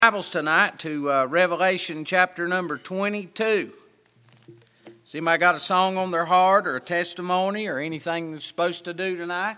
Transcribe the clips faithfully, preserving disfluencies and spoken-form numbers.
Bibles tonight to uh, Revelation chapter number twenty-two. See, anybody got a song on their heart or a testimony or anything they're supposed to do tonight?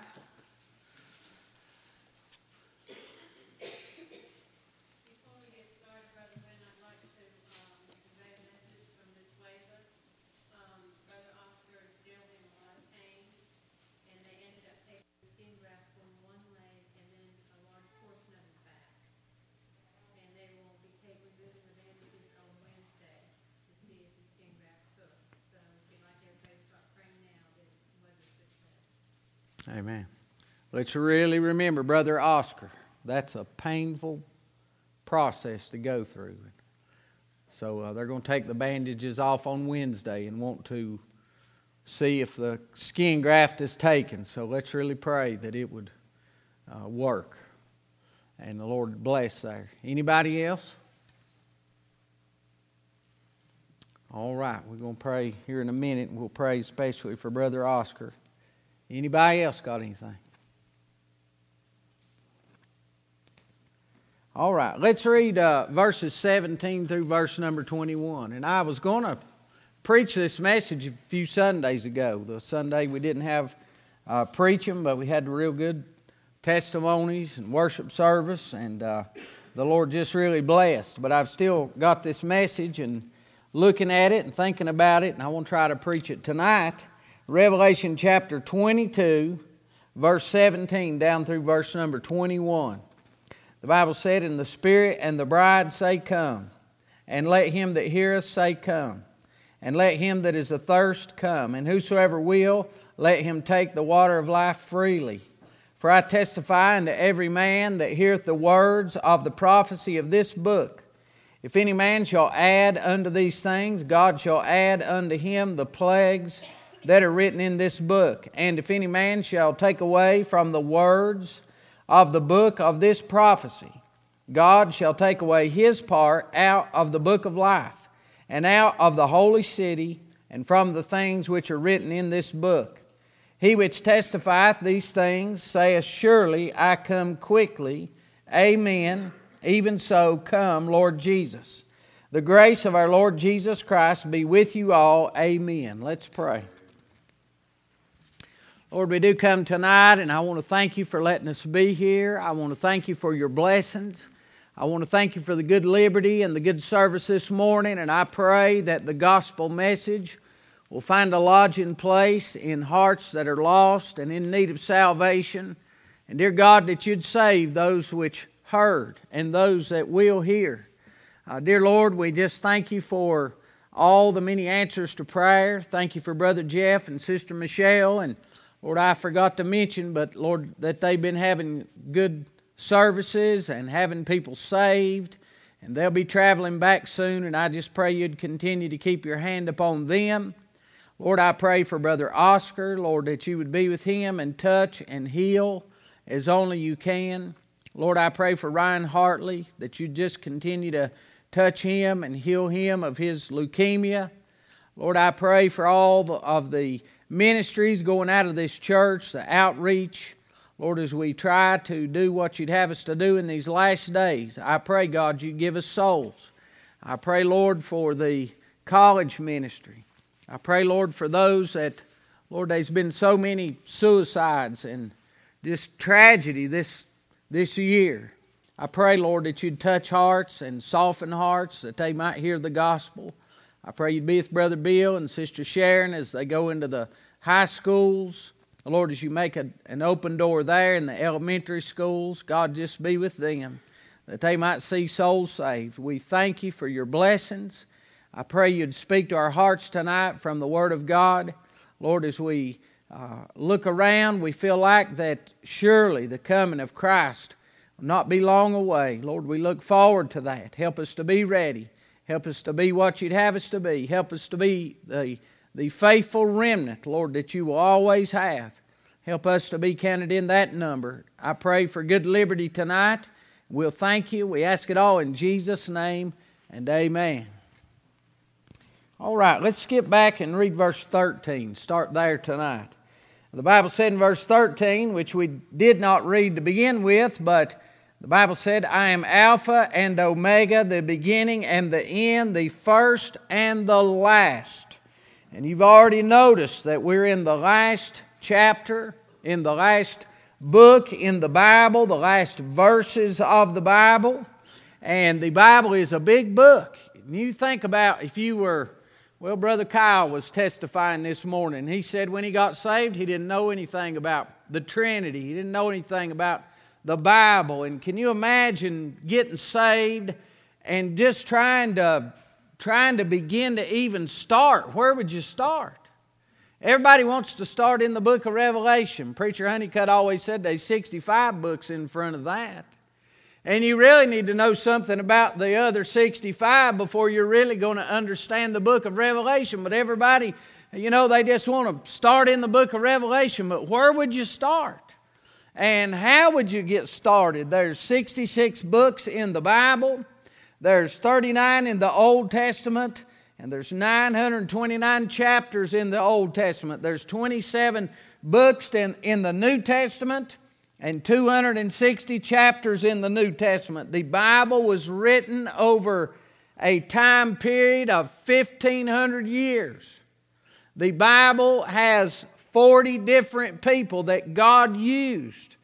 Before we get started, Brother Ben, I'd like to um, convey a message from Miss Weber. Um, Brother Oscar is still in a lot of pain, and they ended up taking the skin graft from one leg and then a large portion of his back. And they will be taking good the bandages on Wednesday to see if the skin graft took. So we'd like everybody to start praying now that Weber's success. Amen. Let's really remember Brother Oscar. That's a painful process to go through. So uh, they're going to take the bandages off on Wednesday and want to see if the skin graft is taken. So let's really pray that it would uh, work. And the Lord bless there. Anybody else? All right, we're going to pray here in a minute, and we'll pray especially for Brother Oscar. Anybody else got anything? All right, let's read uh, verses seventeen through verse number twenty-one. And I was going to preach this message a few Sundays ago. The Sunday we didn't have uh, preaching, but we had real good testimonies and worship service, and uh, the Lord just really blessed. But I've still got this message and looking at it and thinking about it, and I want to try to preach it tonight. Revelation chapter twenty-two, verse seventeen down through verse number twenty-one. The Bible said, "And the Spirit and the bride say, Come. And let him that heareth say, Come. And let him that is athirst come. And whosoever will, let him take the water of life freely. For I testify unto every man that heareth the words of the prophecy of this book. If any man shall add unto these things, God shall add unto him the plagues that are written in this book. And if any man shall take away from the words of the book of this prophecy, God shall take away his part out of the book of life, and out of the holy city, and from the things which are written in this book. He which testifieth these things saith, Surely I come quickly. Amen. Even so, come, Lord Jesus. The grace of our Lord Jesus Christ be with you all. Amen." Let's pray. Lord, we do come tonight, and I want to thank you for letting us be here. I want to thank you for your blessings. I want to thank you for the good liberty and the good service this morning, and I pray that the gospel message will find a lodging place in hearts that are lost and in need of salvation. And dear God, that you'd save those which heard and those that will hear. Uh, dear Lord, we just thank you for all the many answers to prayer. Thank you for Brother Jeff and Sister Michelle. And Lord, I forgot to mention, but Lord, that they've been having good services and having people saved. And they'll be traveling back soon. And I just pray you'd continue to keep your hand upon them. Lord, I pray for Brother Oscar, Lord, that you would be with him and touch and heal as only you can. Lord, I pray for Ryan Hartley, that you just continue to touch him and heal him of his leukemia. Lord, I pray for all the, of the ministries going out of this church, the outreach. Lord, as we try to do what you'd have us to do in these last days, I pray, God, you give us souls. I pray, Lord, for the college ministry. I pray, Lord, for those that, Lord, there's been so many suicides and just tragedy this, this year. I pray, Lord, that you'd touch hearts and soften hearts, that they might hear the gospel. I pray you'd be with Brother Bill and Sister Sharon as they go into the high schools. Lord, as you make a, an open door there in the elementary schools, God, just be with them, that they might see souls saved. We thank you for your blessings. I pray you'd speak to our hearts tonight from the Word of God. Lord, as we uh, look around, we feel like that surely the coming of Christ will not be long away. Lord, we look forward to that. Help us to be ready. Help us to be what you'd have us to be. Help us to be the, the faithful remnant, Lord, that you will always have. Help us to be counted in that number. I pray for good liberty tonight. We'll thank you. We ask it all in Jesus' name, and amen. All right, let's skip back and read verse thirteen. Start there tonight. The Bible said in verse thirteen, which we did not read to begin with, but The Bible said, I am Alpha and Omega, the beginning and the end, the first and the last. And you've already noticed that we're in the last chapter, in the last book in the Bible, the last verses of the Bible. And the Bible is a big book. And you think about if you were, well, Brother Kyle was testifying this morning. He said when he got saved, he didn't know anything about the Trinity. He didn't know anything about the Bible. And can you imagine getting saved and just trying to trying to begin to even start? Where would you start? Everybody wants to start in the book of Revelation. Preacher Honeycutt always said there's sixty-five books in front of that. And you really need to know something about the other sixty-five before you're really going to understand the book of Revelation. But everybody, you know, they just want to start in the book of Revelation. But where would you start? And how would you get started? There's sixty-six books in the Bible. There's thirty-nine in the Old Testament. And there's nine hundred twenty-nine chapters in the Old Testament. There's twenty-seven books in, in the New Testament and two hundred sixty chapters in the New Testament. The Bible was written over a time period of fifteen hundred years. The Bible has forty different people that God used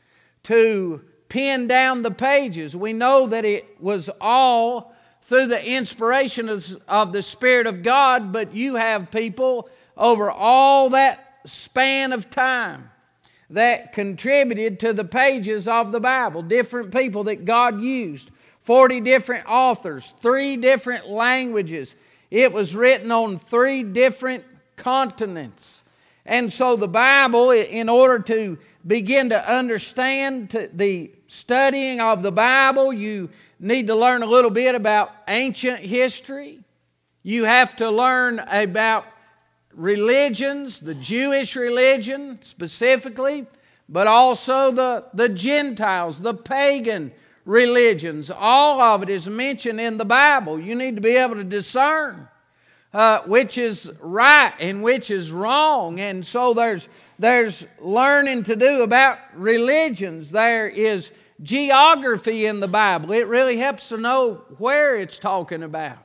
to pen down the pages. We know that it was all through the inspiration of, of the Spirit of God, but you have people over all that span of time that contributed to the pages of the Bible. Different people that God used. forty different authors, three different languages. It was written on three different continents. And so the Bible, in order to begin to understand the studying of the Bible, you need to learn a little bit about ancient history. You have to learn about religions, the Jewish religion specifically, but also the, the Gentiles, the pagan religions. All of it is mentioned in the Bible. You need to be able to discern Uh, which is right and which is wrong. And so there's there's learning to do about religions. There is geography in the Bible. It really helps to know where it's talking about.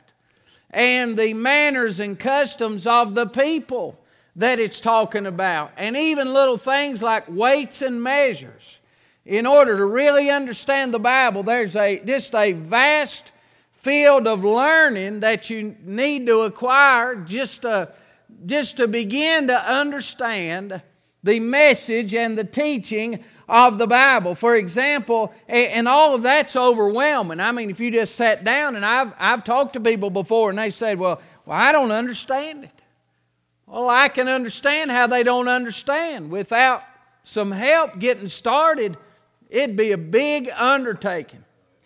And the manners and customs of the people that it's talking about. And even little things like weights and measures. In order to really understand the Bible, there's a just a vast field of learning that you need to acquire just to, just to begin to understand the message and the teaching of the Bible. For example, and all of that's overwhelming. I mean, if you just sat down, and I've, I've talked to people before, and they said, well, well, I don't understand it. Well, I can understand how they don't understand. Without some help getting started, it'd be a big undertaking.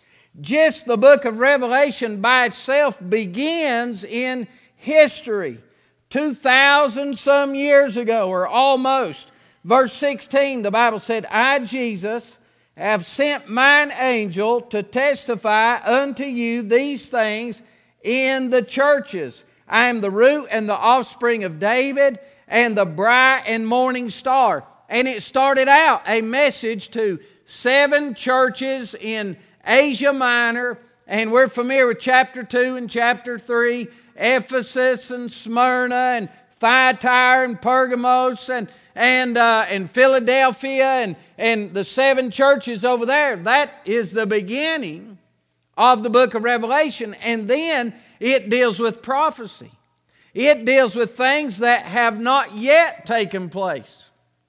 Just the book of Revelation by itself begins in history. two thousand some years ago, or almost. Verse sixteen, the Bible said, I, Jesus, have sent mine angel to testify unto you these things in the churches. I am the root and the offspring of David and the bright and morning star. And it started out a message to seven churches in Asia Minor, and we're familiar with chapter two and chapter three, Ephesus and Smyrna and Thyatira and Pergamos and and uh, and Philadelphia and, and the seven churches over there. That is the beginning of the book of Revelation. And then it deals with prophecy. It deals with things that have not yet taken place.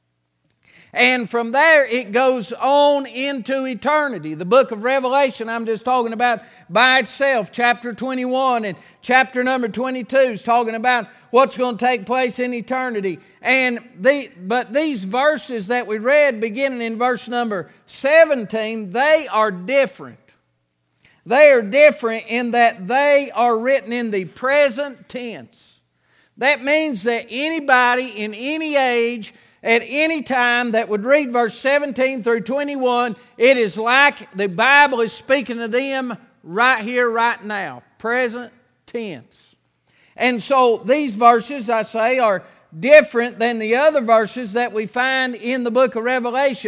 And from there, it goes on into eternity. The book of Revelation, I'm just talking about by itself. Chapter twenty-one and chapter number twenty-two is talking about what's going to take place in eternity. And the But these verses that we read, beginning in verse number seventeen, they are different. They are different in that they are written in the present tense. That means that anybody in any age, at any time that would read verse seventeen through twenty-one, it is like the Bible is speaking to them right here, right now. Present tense. And so these verses, I say, are different than the other verses that we find in the book of Revelation.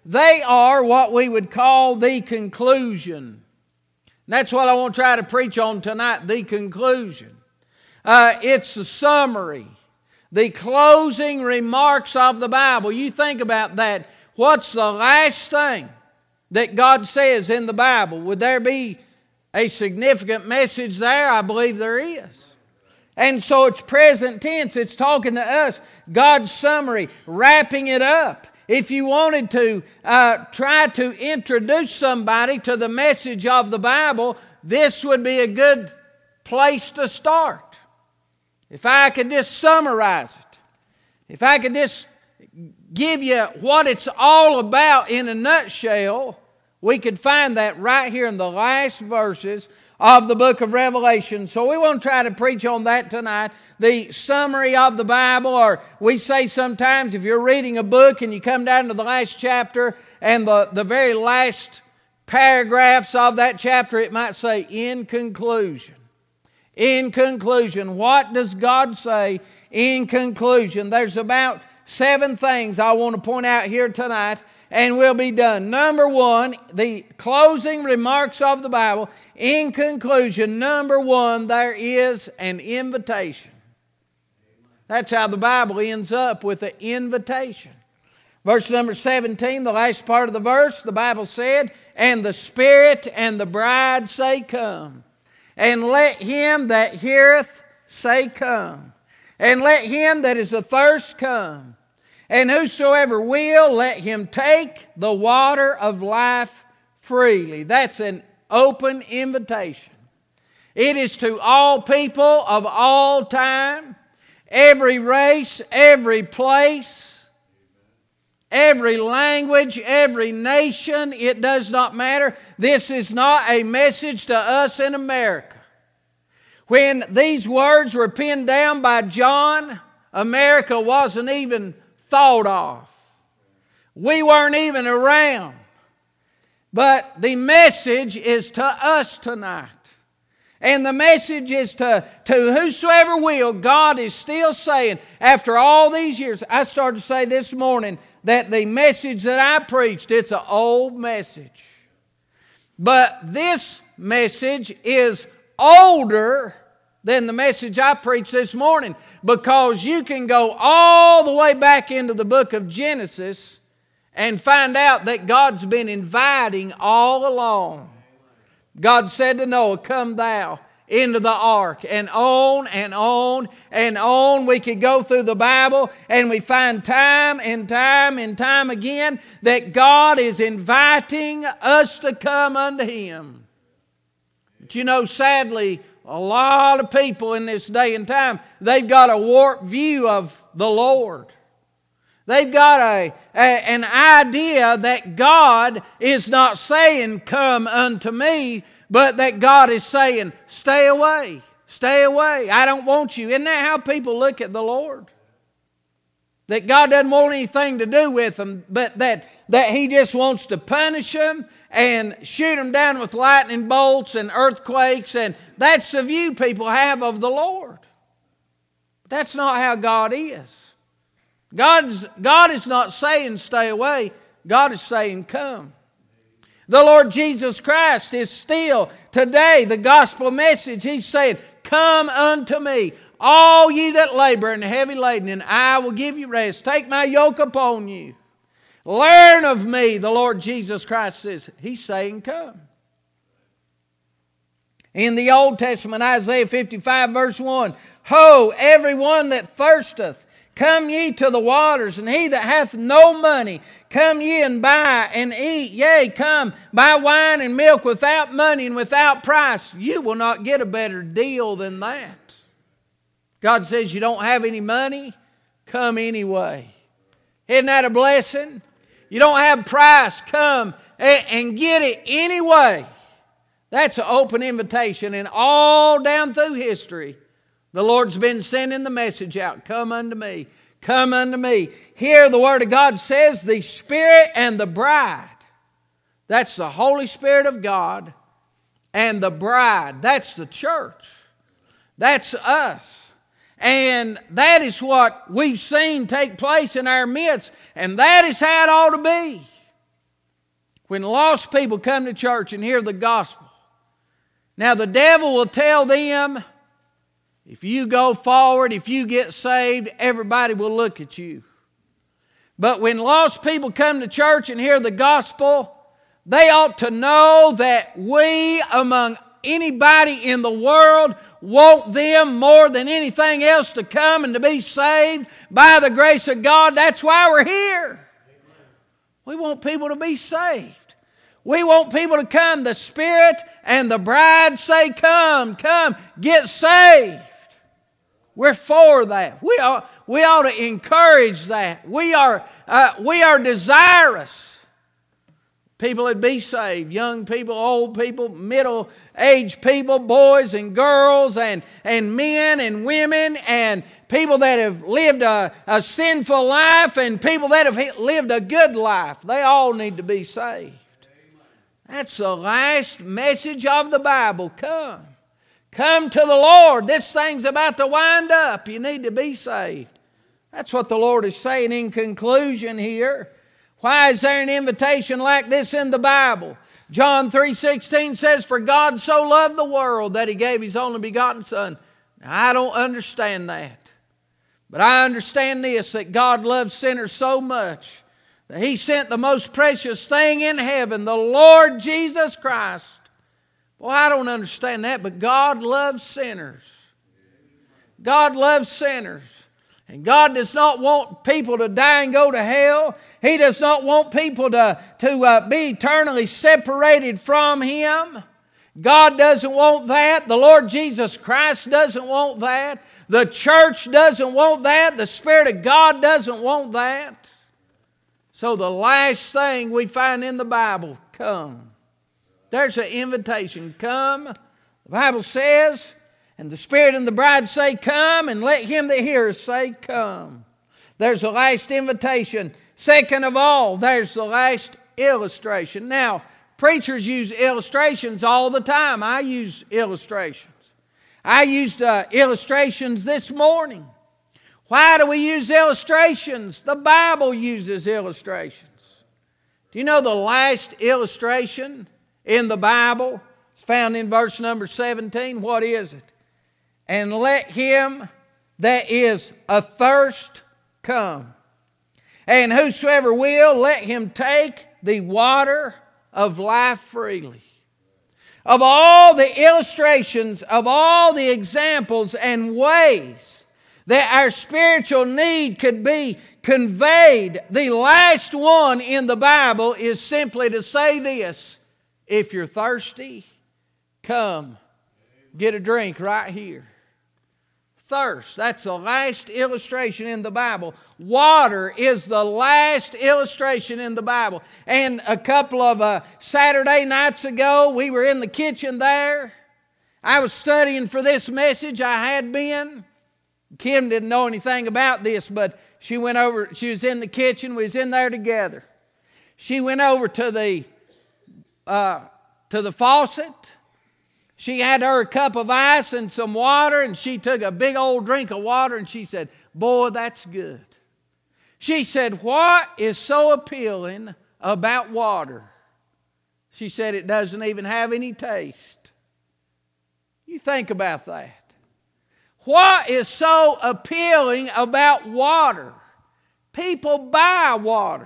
They are what we would call the conclusion. That's what I want to try to preach on tonight, the conclusion. Uh, it's the summary, the closing remarks of the Bible. You think about that. What's the last thing that God says in the Bible? Would there be a significant message there? I believe there is. And so it's present tense. It's talking to us. God's summary, wrapping it up. If you wanted to uh, try to introduce somebody to the message of the Bible, this would be a good place to start. If I could just summarize it, if I could just give you what it's all about in a nutshell, we could find that right here in the last verses of the book of Revelation. So we want to try to preach on that tonight. The summary of the Bible, or we say sometimes if you're reading a book and you come down to the last chapter and the, the very last paragraphs of that chapter, it might say, in conclusion. In conclusion, what does God say in conclusion? There's about seven things I want to point out here tonight, and we'll be done. Number one, the closing remarks of the Bible. In conclusion, number one, there is an invitation. That's how the Bible ends up, with an invitation. Verse number seventeen, the last part of the verse, the Bible said, "And the Spirit and the bride say, Come. And let him that heareth say, Come. And let him that is athirst come. And whosoever will, let him take the water of life freely." That's an open invitation. It is to all people of all time, every race, every place, every language, every nation. It does not matter. This is not a message to us in America. When these words were penned down by John, America wasn't even thought of. We weren't even around. But the message is to us tonight. And the message is to, to whosoever will. God is still saying, after all these years, I started to say this morning that the message that I preached, it's an old message. But this message is older than the message I preached this morning, because you can go all the way back into the book of Genesis and find out that God's been inviting all along. God said to Noah, "Come thou into the ark," and on and on and on. We could go through the Bible and we find time and time and time again that God is inviting us to come unto Him. But you know, sadly, a lot of people in this day and time, they've got a warped view of the Lord. They've got a, a an idea that God is not saying, "Come unto me," but that God is saying, "Stay away, stay away. I don't want you." Isn't that how people look at the Lord? That God doesn't want anything to do with them, but that, that He just wants to punish them and shoot them down with lightning bolts and earthquakes. And that's the view people have of the Lord. That's not how God is. God's, God is not saying stay away. God is saying come. The Lord Jesus Christ is still today the gospel message. He's saying, "Come unto me, all ye that labor and heavy laden, and I will give you rest. Take my yoke upon you. Learn of me," the Lord Jesus Christ says. He's saying come. In the Old Testament, Isaiah fifty-five verse one, "Ho, every one that thirsteth, come ye to the waters, and he that hath no money, come ye and buy and eat. Yea, come, buy wine and milk without money and without price." You will not get a better deal than that. God says, you don't have any money? Come anyway. Isn't that a blessing? You don't have price? Come and get it anyway. That's an open invitation. And all down through history, the Lord's been sending the message out. Come unto me. Come unto me. Here the Word of God says the Spirit and the bride. That's the Holy Spirit of God and the bride. That's the church. That's us. And that is what we've seen take place in our midst. And that is how it ought to be. when lost people come to church and hear the gospel, now the devil will tell them, if you go forward, if you get saved, everybody will look at you. But when lost people come to church and hear the gospel, they ought to know that we, among anybody in the world, want them more than anything else to come and to be saved by the grace of God. That's why we're here. We want people to be saved. We want people to come. The Spirit and the bride say, come, come, get saved. We're for that. We ought, we ought to encourage that. We are, uh, we are desirous. People that be saved, young people, old people, middle-aged people, boys and girls, and, and men and women, and people that have lived a, a sinful life, and people that have lived a good life. They all need to be saved. That's the last message of the Bible. Come. Come to the Lord. This thing's about to wind up. You need to be saved. That's what the Lord is saying in conclusion here. Why is there an invitation like this in the Bible? John three sixteen says, for God so loved the world that He gave His only begotten Son. Now, I don't understand that. But I understand this, that God loves sinners so much that He sent the most precious thing in heaven, the Lord Jesus Christ. Well, I don't understand that, but God loves sinners. God loves sinners. And God does not want people to die and go to hell. He does not want people to, to uh, be eternally separated from Him. God doesn't want that. The Lord Jesus Christ doesn't want that. The church doesn't want that. The Spirit of God doesn't want that. So the last thing we find in the Bible, come. There's an invitation. Come. The Bible says, and the Spirit and the bride say, come, and let him that heareth say, come. There's the last invitation. Second of all, there's the last illustration. Now, preachers use illustrations all the time. I use illustrations. I used uh, illustrations this morning. Why do we use illustrations? The Bible uses illustrations. Do you know the last illustration in the Bible is found in verse number seventeen? What is it? And let him that is athirst come. And whosoever will, let him take the water of life freely. Of all the illustrations, of all the examples and ways that our spiritual need could be conveyed, the last one in the Bible is simply to say this: if you're thirsty, come, get a drink right here. Thirst, that's the last illustration in the Bible. Water is the last illustration in the Bible. And a couple of uh, Saturday nights ago, we were in the kitchen there. I was studying for this message. I had been. Kim didn't know anything about this, but she went over, she was in the kitchen, we was in there together. She went over to the uh, to the faucet. She had her a cup of ice and some water, and she took a big old drink of water, and she said, boy, that's good. She said, what is so appealing about water? She said, it doesn't even have any taste. You think about that. What is so appealing about water? People buy water.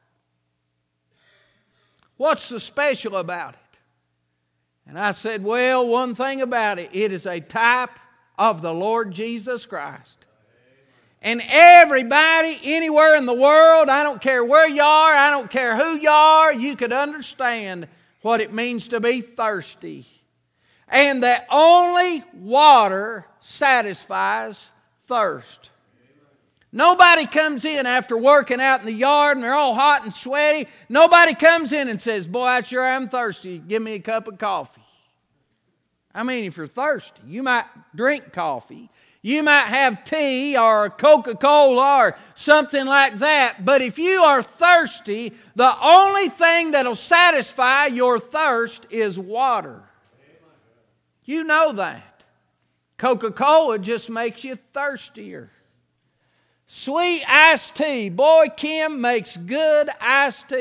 What's so special about it? And I said, well, one thing about it, it is a type of the Lord Jesus Christ. And everybody, anywhere in the world, I don't care where you are, I don't care who you are, you could understand what it means to be thirsty. And that only water satisfies thirst. Nobody comes in after working out in the yard and they're all hot and sweaty. Nobody comes in and says, boy, I sure am thirsty. Give me a cup of coffee. I mean, if you're thirsty, you might drink coffee. You might have tea or Coca-Cola or something like that. But if you are thirsty, the only thing that'll satisfy your thirst is water. You know that. Coca-Cola just makes you thirstier. Sweet iced tea. Boy, Kim makes good iced tea.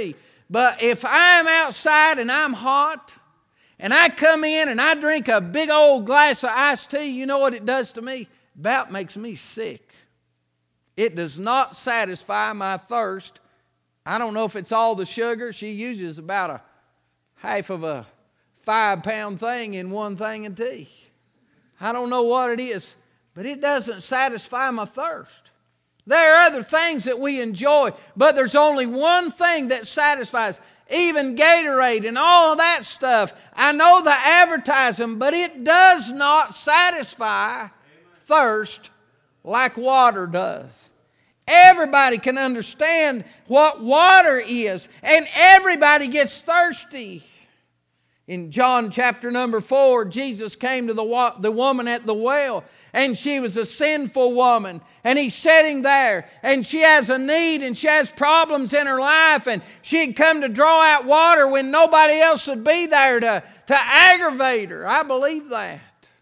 But if I'm outside and I'm hot, and I come in and I drink a big old glass of iced tea, you know what it does to me? About makes me sick. It does not satisfy my thirst. I don't know if it's all the sugar. She uses about a half of a five pound thing in one thing of tea. I don't know what it is, but it doesn't satisfy my thirst. There are other things that we enjoy, but there's only one thing that satisfies. Even Gatorade and all of that stuff. I know the advertising, but it does not satisfy thirst like water does. Everybody can understand what water is, and everybody gets thirsty. In John chapter number four, Jesus came to the, wa- the woman at the well, and she was a sinful woman. And he's sitting there, and she has a need, and she has problems in her life, and she'd come to draw out water when nobody else would be there to, to aggravate her. I believe that.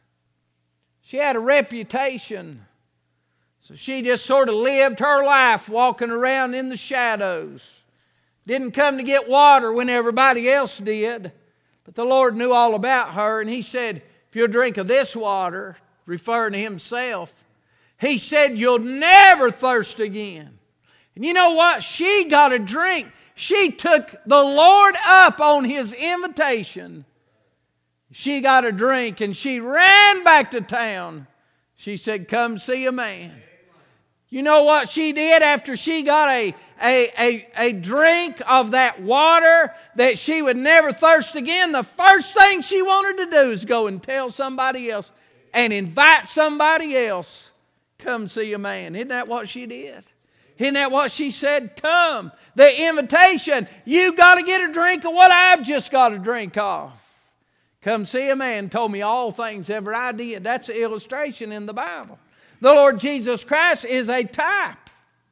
She had a reputation, so she just sort of lived her life walking around in the shadows. Didn't come to get water when everybody else did. But the Lord knew all about her, and He said, if you'll drink of this water, referring to Himself, He said, you'll never thirst again. And you know what? She got a drink. She took the Lord up on His invitation. She got a drink, and she ran back to town. She said, come see a man. You know what she did after she got a, a, a, a drink of that water that she would never thirst again? The first thing she wanted to do is go and tell somebody else and invite somebody else. Come see a man. Isn't that what she did? Isn't that what she said? Come. The invitation. You got to get a drink of what I've just got a drink of. Come see a man. Told me all things ever I did. That's an illustration in the Bible. The Lord Jesus Christ is a type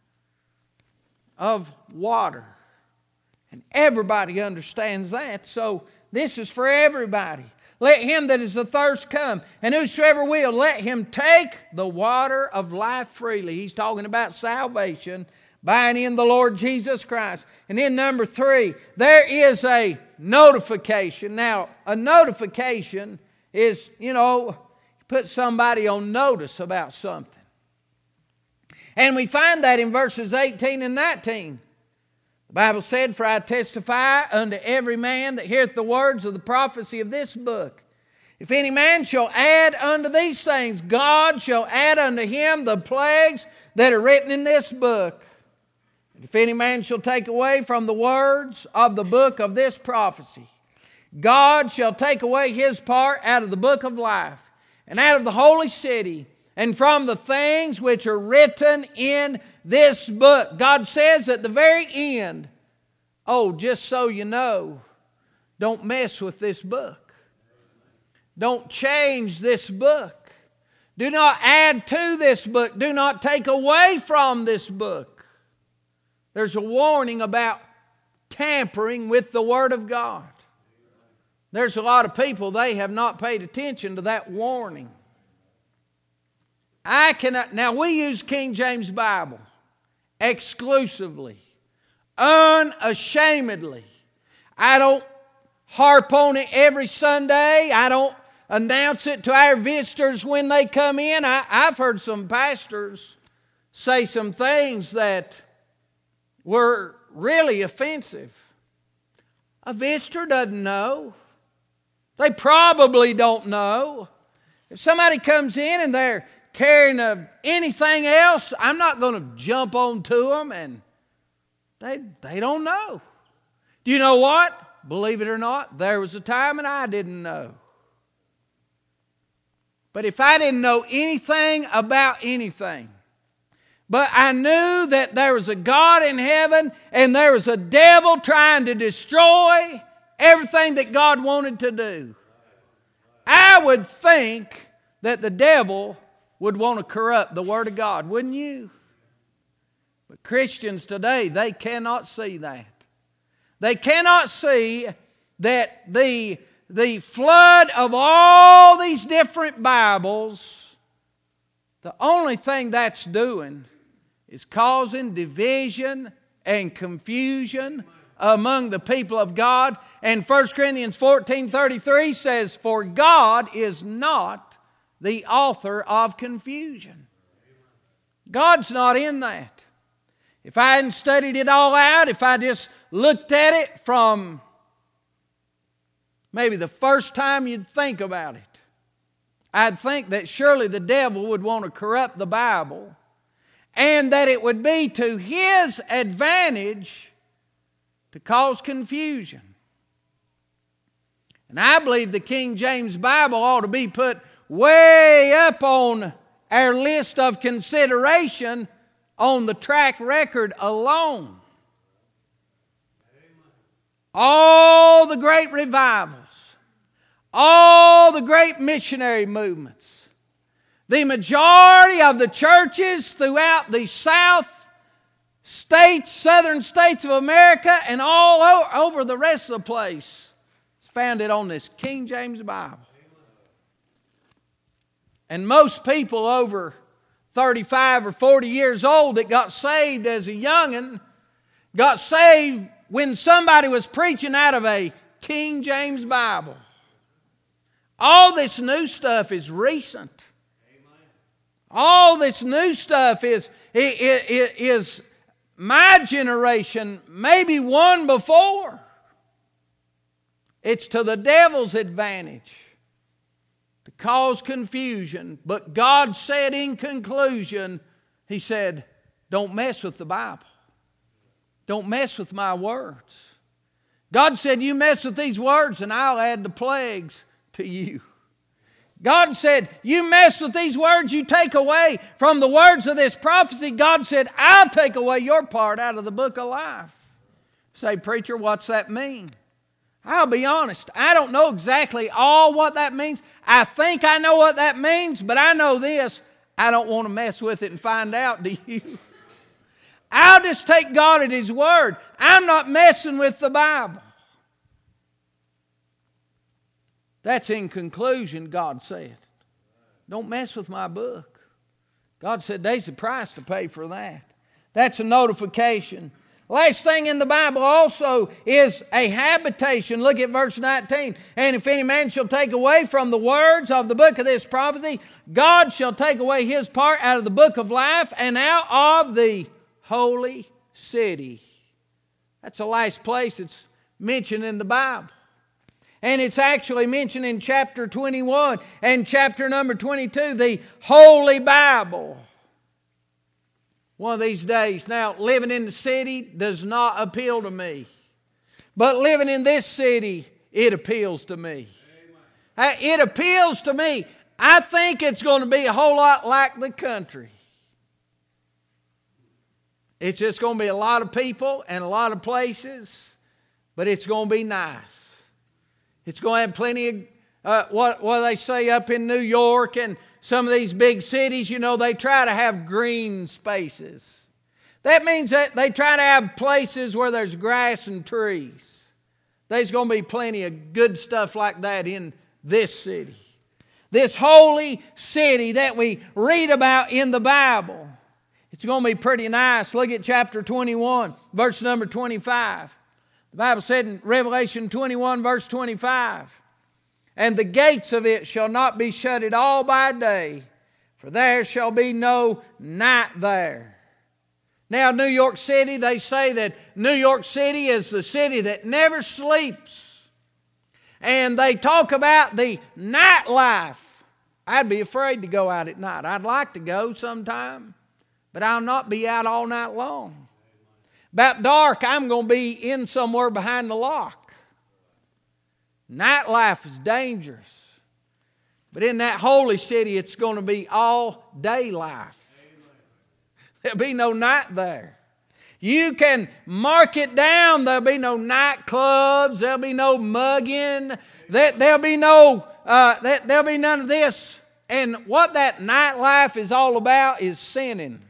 of water. And everybody understands that. So this is for everybody. Let him that is athirst come, and whosoever will, let him take the water of life freely. He's talking about salvation by and in the Lord Jesus Christ. And in number three, there is a notification. Now, a notification is, you know, put somebody on notice about something. And we find that in verses eighteen and nineteen. The Bible said, for I testify unto every man that heareth the words of the prophecy of this book. If any man shall add unto these things, God shall add unto him the plagues that are written in this book. And if any man shall take away from the words of the book of this prophecy, God shall take away his part out of the book of life, and out of the holy city, and from the things which are written in this book. God says at the very end, oh, just so you know, don't mess with this book. Don't change this book. Do not add to this book. Do not take away from this book. There's a warning about tampering with the Word of God. There's a lot of people, they have not paid attention to that warning. I cannot, now we use King James Bible exclusively, unashamedly. I don't harp on it every Sunday. I don't announce it to our visitors when they come in. I, I've heard some pastors say some things that were really offensive. A visitor doesn't know. They probably don't know. If somebody comes in and they're carrying a, anything else, I'm not going to jump on to them, and they, they don't know. Do you know what? Believe it or not, there was a time and I didn't know. But if I didn't know anything about anything, but I knew that there was a God in heaven and there was a devil trying to destroy everything that God wanted to do, I would think that the devil would want to corrupt the Word of God, wouldn't you? But Christians today, they cannot see that. They cannot see that the, the flood of all these different Bibles, the only thing that's doing is causing division and confusion among the people of God. And First Corinthians fourteen thirty-three says, "For God is not the author of confusion." God's not in that. If I hadn't studied it all out, if I just looked at it from maybe the first time you'd think about it, I'd think that surely the devil would want to corrupt the Bible, and that it would be to his advantage to cause confusion. And I believe the King James Bible ought to be put way up on our list of consideration on the track record alone. All the great revivals, all the great missionary movements, the majority of the churches throughout the South states, southern states of America, and all over the rest of the place is founded on this King James Bible. And most people over thirty-five or forty years old that got saved as a young'un got saved when somebody was preaching out of a King James Bible. All this new stuff is recent. All this new stuff is, is, is my generation, maybe one before. It's to the devil's advantage to cause confusion. But God said in conclusion, He said, don't mess with the Bible. Don't mess with my words. God said, you mess with these words and I'll add the plagues to you. God said, you mess with these words, you take away from the words of this prophecy. God said, I'll take away your part out of the book of life. Say, preacher, what's that mean? I'll be honest, I don't know exactly all what that means. I think I know what that means, but I know this, I don't want to mess with it and find out, do you? I'll just take God at His word. I'm not messing with the Bible. That's in conclusion, God said. Don't mess with my book. God said there's a price to pay for that. That's a notification. Last thing in the Bible also is a habitation. Look at verse nineteen. And if any man shall take away from the words of the book of this prophecy, God shall take away his part out of the book of life and out of the holy city. That's the last place it's mentioned in the Bible. And it's actually mentioned in chapter twenty-one and chapter number twenty-two, the Holy Bible. One of these days. Now, living in the city does not appeal to me. But living in this city, it appeals to me. Amen. It appeals to me. I think it's going to be a whole lot like the country. It's just going to be a lot of people and a lot of places, but it's going to be nice. It's going to have plenty of, uh, what, what they say up in New York and some of these big cities, you know, they try to have green spaces. That means that they try to have places where there's grass and trees. There's going to be plenty of good stuff like that in this city. This holy city that we read about in the Bible. It's going to be pretty nice. Look at chapter twenty-one, verse number twenty-five. The Bible said in Revelation twenty-one, verse twenty-five, and the gates of it shall not be shut at all by day, for there shall be no night there. Now, New York City, they say that New York City is the city that never sleeps. And they talk about the nightlife. I'd be afraid to go out at night. I'd like to go sometime, but I'll not be out all night long. About dark, I'm going to be in somewhere behind the lock. Nightlife is dangerous. But in that holy city, it's going to be all day life. There'll be no night there. You can mark it down. There'll be no nightclubs. There'll be no mugging. There'll be no, uh, there'll be none of this. And what that nightlife is all about is sinning.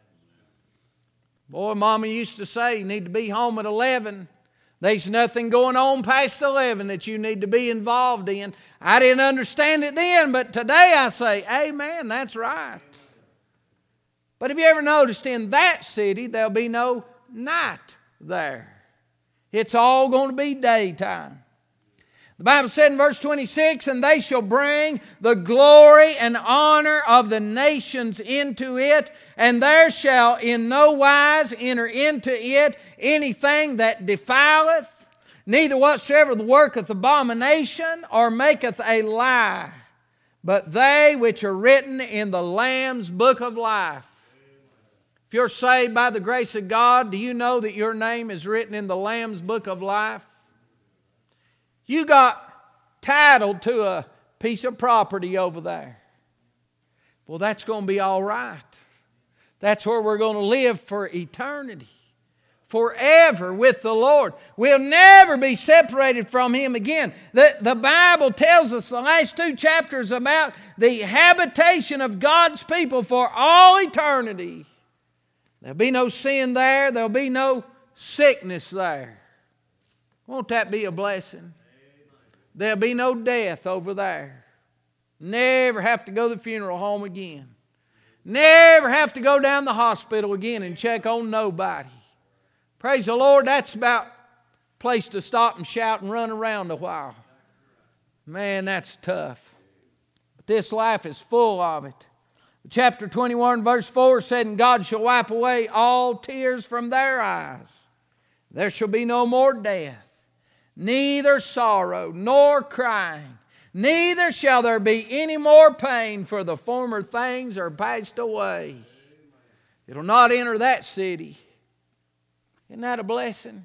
Boy, Mama used to say, you need to be home at eleven. There's nothing going on past eleven that you need to be involved in. I didn't understand it then, but today I say, amen, that's right. But have you ever noticed in that city, there'll be no night there. It's all going to be daytime. The Bible said in verse twenty-six, and they shall bring the glory and honor of the nations into it, and there shall in no wise enter into it anything that defileth, neither whatsoever worketh abomination or maketh a lie, but they which are written in the Lamb's book of life. If you're saved by the grace of God, do you know that your name is written in the Lamb's book of life? You got titled to a piece of property over there. Well, that's going to be all right. That's where we're going to live for eternity. Forever with the Lord. We'll never be separated from Him again. The, the Bible tells us the last two chapters about the habitation of God's people for all eternity. There'll be no sin there. There'll be no sickness there. Won't that be a blessing? There'll be no death over there. Never have to go to the funeral home again. Never have to go down the hospital again and check on nobody. Praise the Lord, that's about a place to stop and shout and run around a while. Man, that's tough. But this life is full of it. Chapter twenty-one, verse four said, and God shall wipe away all tears from their eyes. There shall be no more death, neither sorrow nor crying, neither shall there be any more pain, for the former things are passed away. It'll not enter that city. Isn't that a blessing?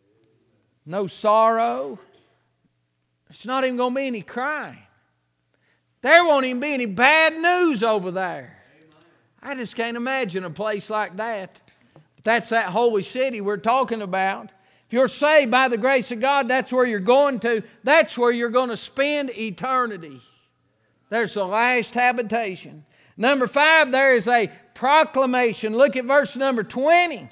No sorrow. There's not even going to be any crying. There won't even be any bad news over there. I just can't imagine a place like that. But that's that holy city we're talking about. If you're saved by the grace of God, that's where you're going to. That's where you're going to spend eternity. There's the last habitation. Number five, there is a proclamation. Look at verse number twenty.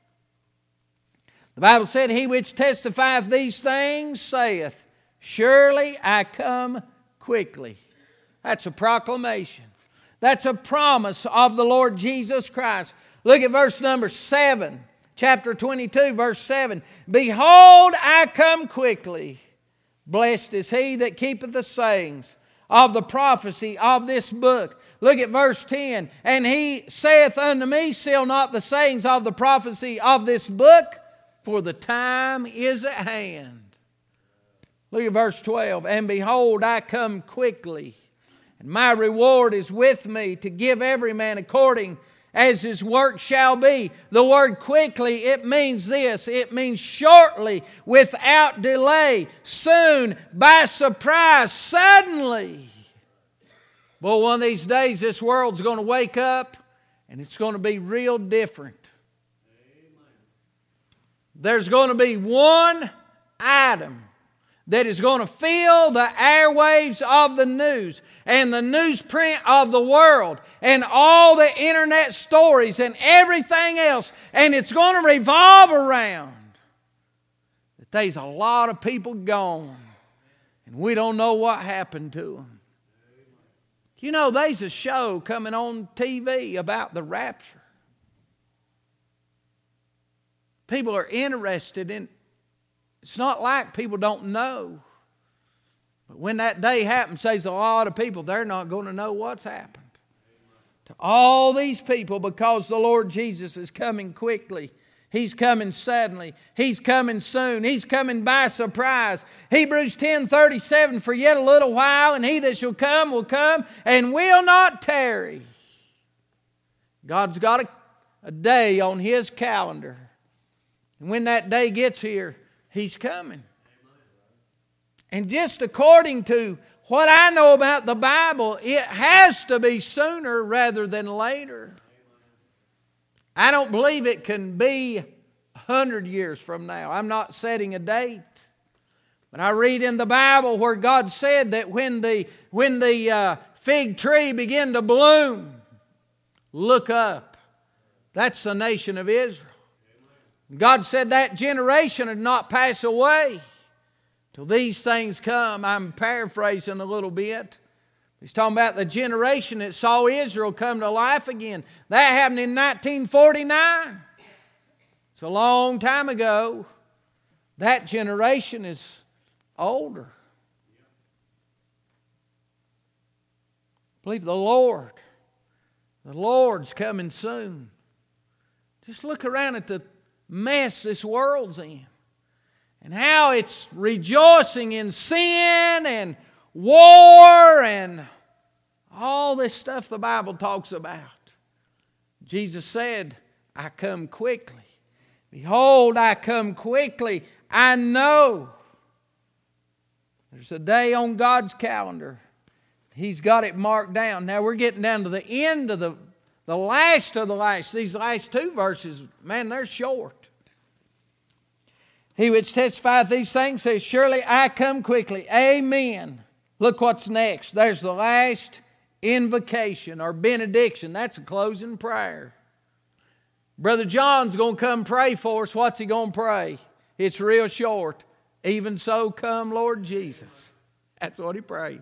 The Bible said, he which testifieth these things saith, surely I come quickly. That's a proclamation. That's a promise of the Lord Jesus Christ. Look at verse number seven. Chapter twenty-two, verse seven. Behold, I come quickly. Blessed is he that keepeth the sayings of the prophecy of this book. Look at verse ten. And he saith unto me, seal not the sayings of the prophecy of this book, for the time is at hand. Look at verse twelve. And behold, I come quickly, and my reward is with me to give every man according as his work shall be. The word quickly, it means this. It means shortly, without delay, soon, by surprise, suddenly. Well, one of these days this world's going to wake up and it's going to be real different. There's going to be one item that is going to fill the airwaves of the news and the newsprint of the world and all the internet stories and everything else. And it's going to revolve around that there's a lot of people gone and we don't know what happened to them. You know, there's a show coming on T V about the rapture. People are interested in. It's not like people don't know. But when that day happens, there's a lot of people, they're not going to know what's happened. To all these people, because the Lord Jesus is coming quickly. He's coming suddenly. He's coming soon. He's coming by surprise. Hebrews ten thirty-seven, for yet a little while, and he that shall come will come and will not tarry. God's got a, a day on His calendar. And when that day gets here, He's coming. And just according to what I know about the Bible, it has to be sooner rather than later. I don't believe it can be a hundred years from now. I'm not setting a date. But I read in the Bible where God said that when the, when the uh, fig tree began to bloom, look up. That's the nation of Israel. God said that generation would not pass away till these things come. I'm paraphrasing a little bit. He's talking about the generation that saw Israel come to life again. That happened in nineteen forty-nine. It's a long time ago. That generation is older. I believe the Lord, the Lord's coming soon. Just look around at the mess this world's in and how it's rejoicing in sin and war and all this stuff the Bible talks about. Jesus said, I come quickly. Behold, I come quickly. I know there's a day on God's calendar. He's got it marked down. Now we're getting down to the end of the, the last of the last. These last two verses, man, they're short. He which testifieth these things says, surely I come quickly. Amen. Look what's next. There's the last invocation or benediction. That's a closing prayer. Brother John's going to come pray for us. What's he going to pray? It's real short. Even so come, Lord Jesus. That's what he prayed.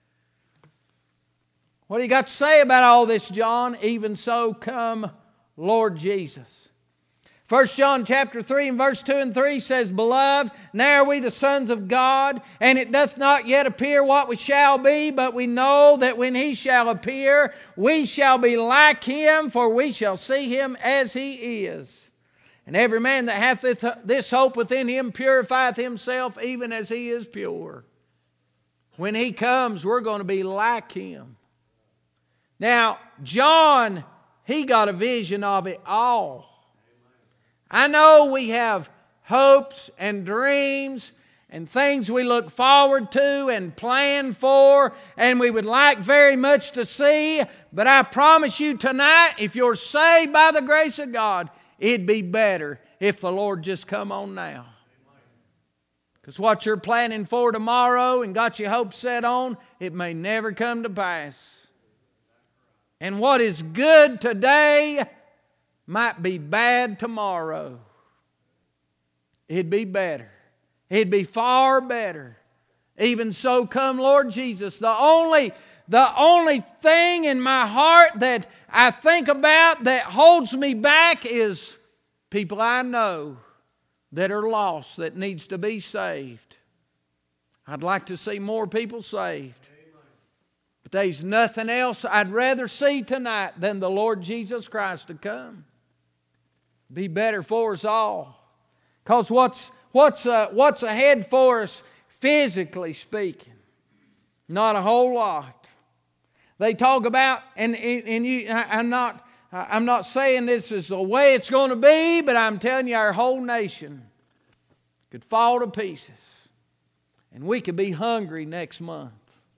What do you got to say about all this, John? Even so come, Lord Jesus. First John chapter three and verse two and three says, Beloved, now are we the sons of God, and it doth not yet appear what we shall be, but we know that when He shall appear, we shall be like Him, for we shall see Him as He is. And every man that hath this hope within him purifieth himself even as he is pure. When He comes, we're going to be like Him. Now, John, he got a vision of it all. I know we have hopes and dreams and things we look forward to and plan for and we would like very much to see, but I promise you tonight, if you're saved by the grace of God, it'd be better if the Lord just come on now. Because what you're planning for tomorrow and got your hopes set on, it may never come to pass. And what is good today might be bad tomorrow. It'd be better. It'd be far better. Even so come, Lord Jesus. The only, the only thing in my heart that I think about that holds me back is people I know that are lost, that needs to be saved. I'd like to see more people saved. But there's nothing else I'd rather see tonight than the Lord Jesus Christ to come. Be better for us all. Because what's, what's, uh, what's ahead for us, physically speaking? Not a whole lot. They talk about, and, and you, I'm not, I'm not saying this is the way it's going to be, but I'm telling you our whole nation could fall to pieces. And we could be hungry next month.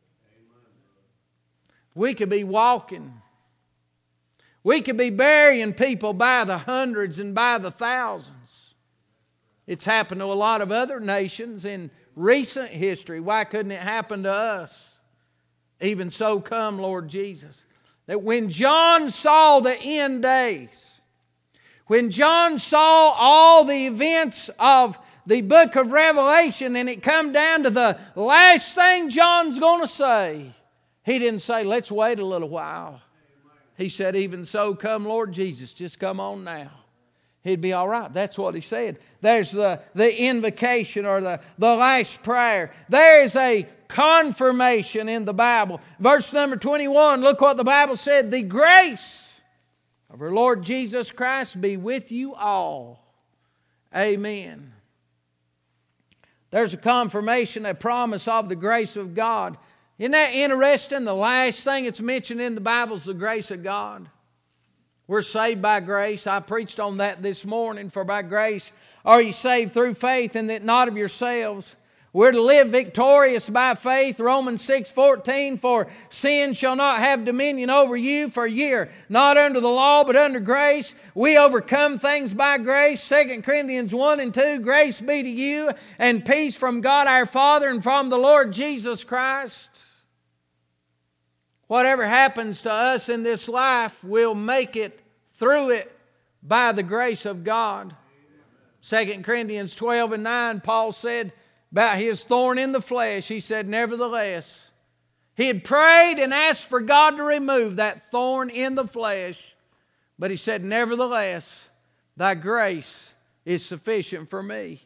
We could be walking. We could be burying people by the hundreds and by the thousands. It's happened to a lot of other nations in recent history. Why couldn't it happen to us? Even so come, Lord Jesus. That when John saw the end days, when John saw all the events of the book of Revelation and it come down to the last thing John's going to say, he didn't say, let's wait a little while. He said, even so come, Lord Jesus, just come on now. He'd be all right. That's what he said. There's the, the invocation or the, the last prayer. There's a confirmation in the Bible. Verse number twenty-one, look what the Bible said. The grace of our Lord Jesus Christ be with you all. Amen. There's a confirmation, a promise of the grace of God. Isn't that interesting? The last thing that's mentioned in the Bible is the grace of God. We're saved by grace. I preached on that this morning. For by grace are you saved through faith, and that not of yourselves. We're to live victorious by faith. Romans six fourteen, for sin shall not have dominion over you, for ye are not under the law, but under grace. We overcome things by grace. Second Corinthians one and two, grace be to you, and peace from God our Father and from the Lord Jesus Christ. Whatever happens to us in this life, we'll make it through it by the grace of God. Second Corinthians twelve and nine, Paul said about his thorn in the flesh, he said, nevertheless, he had prayed and asked for God to remove that thorn in the flesh. But he said, nevertheless, thy grace is sufficient for me.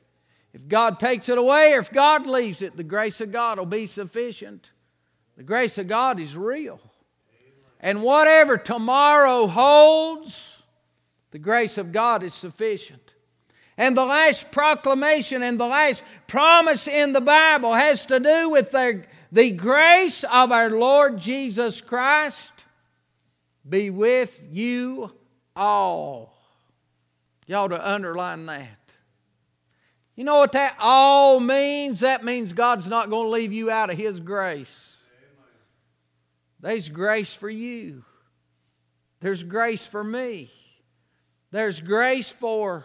If God takes it away or if God leaves it, the grace of God will be sufficient. The grace of God is real. And whatever tomorrow holds, the grace of God is sufficient. And the last proclamation and the last promise in the Bible has to do with the, the grace of our Lord Jesus Christ be with you all. You ought to underline that. You know what that all means? That means God's not going to leave you out of His grace. There's grace for you. There's grace for me. There's grace for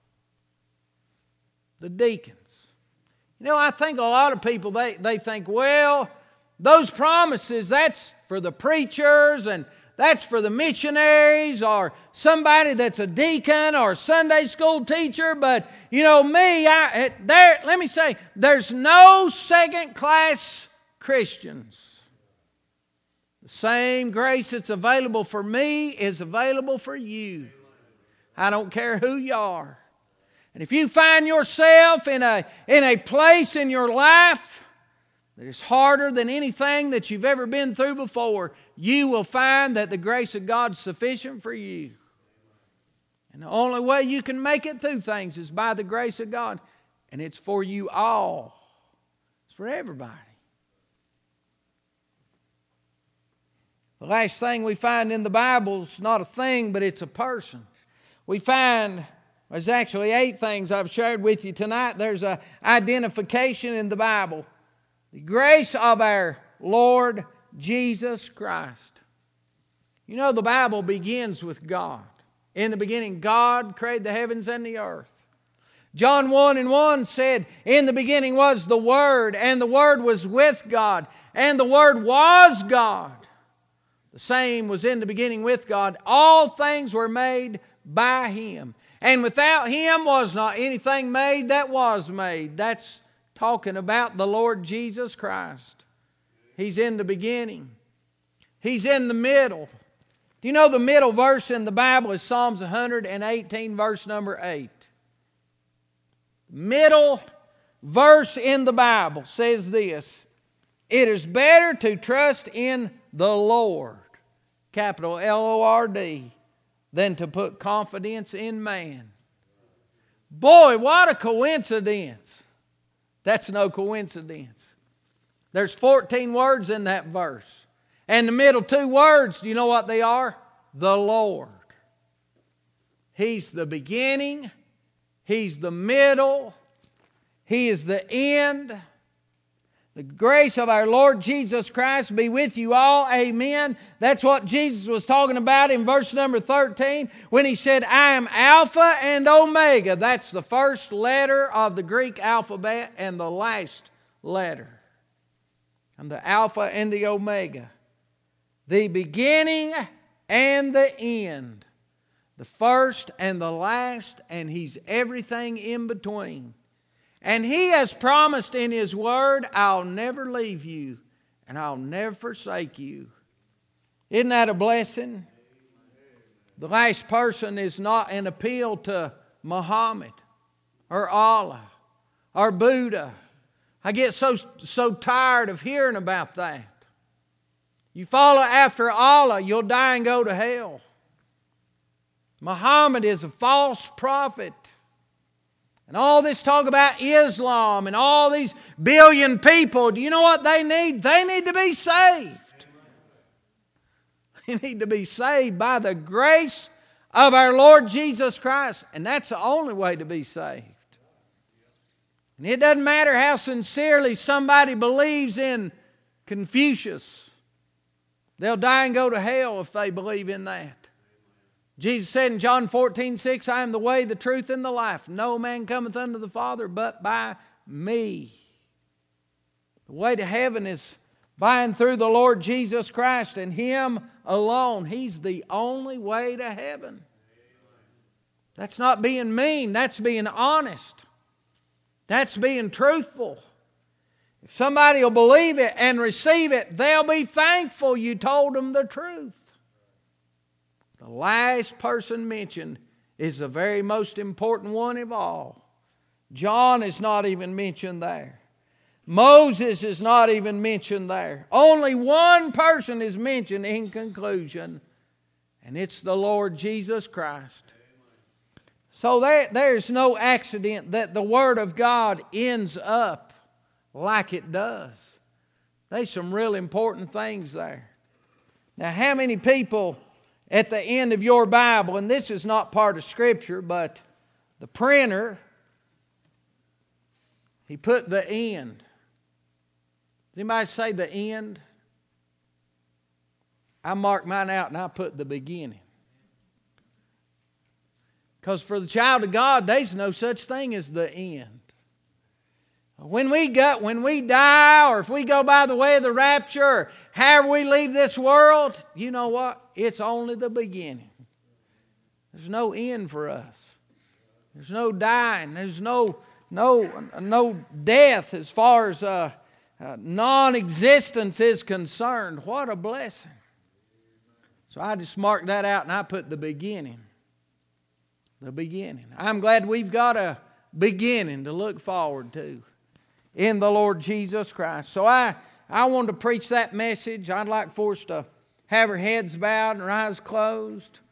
the deacons. You know, I think a lot of people, they, they think, well, those promises, that's for the preachers and that's for the missionaries or somebody that's a deacon or a Sunday school teacher. But, you know, me, I, there, let me say, there's no second-class Christians. The same grace that's available for me is available for you. I don't care who you are. And if you find yourself in a, in a place in your life that is harder than anything that you've ever been through before, you will find that the grace of God is sufficient for you. And the only way you can make it through things is by the grace of God. And it's for you all. It's for everybody. The last thing we find in the Bible is not a thing, but it's a person. We find, there's actually eight things I've shared with you tonight. There's an identification in the Bible. The grace of our Lord Jesus Christ. You know, the Bible begins with God. In the beginning, God created the heavens and the earth. John one and one said, in the beginning was the Word, and the Word was with God, and the Word was God. The same was in the beginning with God. All things were made by Him. And without Him was not anything made that was made. That's talking about the Lord Jesus Christ. He's in the beginning. He's in the middle. Do you know the middle verse in the Bible is Psalms one eighteen, verse number eight? Middle verse in the Bible says this: it is better to trust in the Lord, capital L O R D, than to put confidence in man. Boy, what a coincidence. That's no coincidence. There's fourteen words in that verse. And the middle two words, do you know what they are? The Lord. He's the beginning. He's the middle. He is the end. The grace of our Lord Jesus Christ be with you all. Amen. That's what Jesus was talking about in verse number thirteen when He said, I am Alpha and Omega. That's the first letter of the Greek alphabet and the last letter. I'm the Alpha and the Omega. The beginning and the end. The first and the last, and He's everything in between. And He has promised in His Word, I'll never leave you and I'll never forsake you. Isn't that a blessing? The last person is not an appeal to Muhammad or Allah or Buddha. I get so, so tired of hearing about that. You follow after Allah, you'll die and go to hell. Muhammad is a false prophet. And all this talk about Islam and all these billion people, do you know what they need? They need to be saved. They need to be saved by the grace of our Lord Jesus Christ. And that's the only way to be saved. And it doesn't matter how sincerely somebody believes in Confucius. They'll die and go to hell if they believe in that. Jesus said in John fourteen six, I am the way, the truth, and the life. No man cometh unto the Father but by me. The way to heaven is by and through the Lord Jesus Christ and Him alone. He's the only way to heaven. That's not being mean. That's being honest. That's being truthful. If somebody will believe it and receive it, they'll be thankful you told them the truth. The last person mentioned is the very most important one of all. John is not even mentioned there. Moses is not even mentioned there. Only one person is mentioned in conclusion, and it's the Lord Jesus Christ. So there, there's no accident that the Word of God ends up like it does. There's some real important things there. Now, how many people at the end of your Bible, and this is not part of Scripture, but the printer, he put the end. Does anybody say the end? I marked mine out and I put the beginning. Because for the child of God, there's no such thing as the end. When we go, when we die, or if we go by the way of the rapture, or however we leave this world, you know what? It's only the beginning. There's no end for us. There's no dying. There's no no no death as far as uh, uh, non-existence is concerned. What a blessing! So I just marked that out and I put the beginning. The beginning. I'm glad we've got a beginning to look forward to in the Lord Jesus Christ. So I, I wanted to preach that message. I'd like for us to have our heads bowed and our eyes closed.